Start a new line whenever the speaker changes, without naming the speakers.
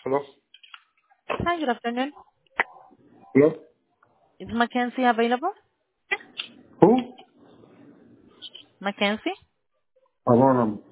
Hello?
Hi, good afternoon.
Hello?
Is Mackenzie available?
Who?
Mackenzie?
Hold on.